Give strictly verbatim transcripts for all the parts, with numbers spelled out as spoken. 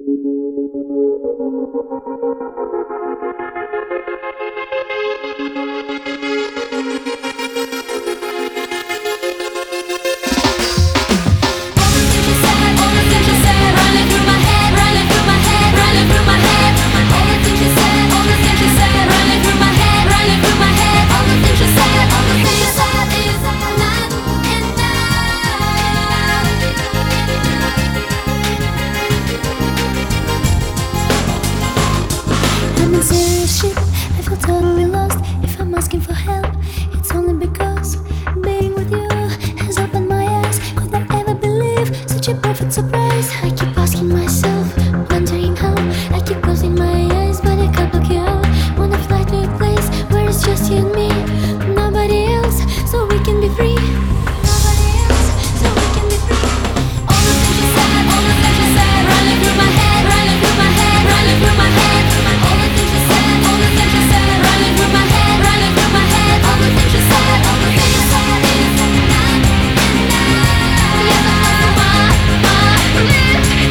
I'm in serious shit, I feel totally lost. If I'm asking for help, it's only because being with you has opened my eyes. Could I ever believe such a perfect surprise? I keep asking myself, wondering how. I keep closing my eyes, but I can't block you out. Wanna fly to a place where it's just you and me, nobody else, so we can be free. Nobody else, so we can be free. All the things you said, all the things you said, running through my head, running through my head, running through my head. All the things you said, all the things you said, running through my head, running through my head. All the things you said, all the things you said is not enough. Yes, I know my, my lips is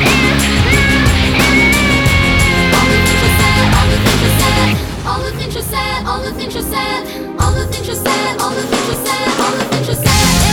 all the things you said, all the things you said, all the things you said, all the things you said, all the things you said, all the things you said, all the things you said.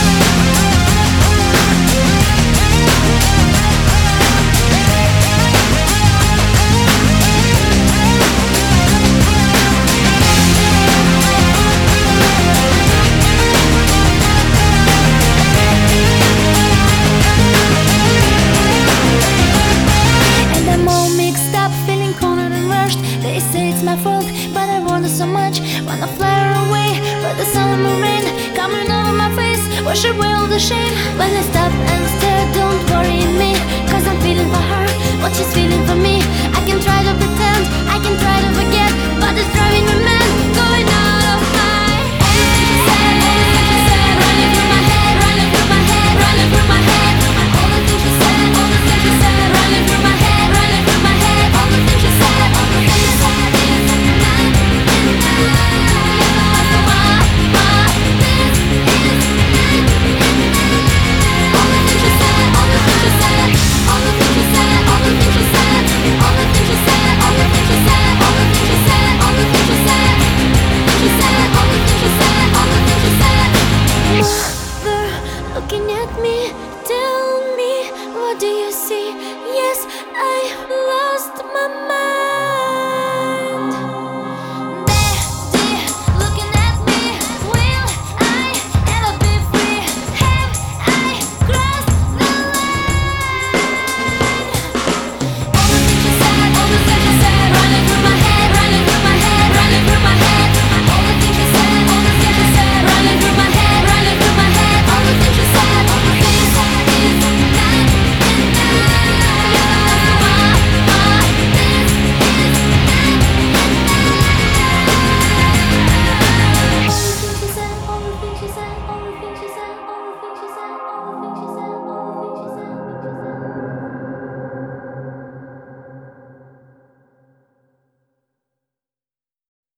They say it's my fault, but I want it so much. Wanna fly away, but the sun and the rain coming over my face, wash away all the shame. When I stop and stare, don't worry me, cause I'm feeling for her.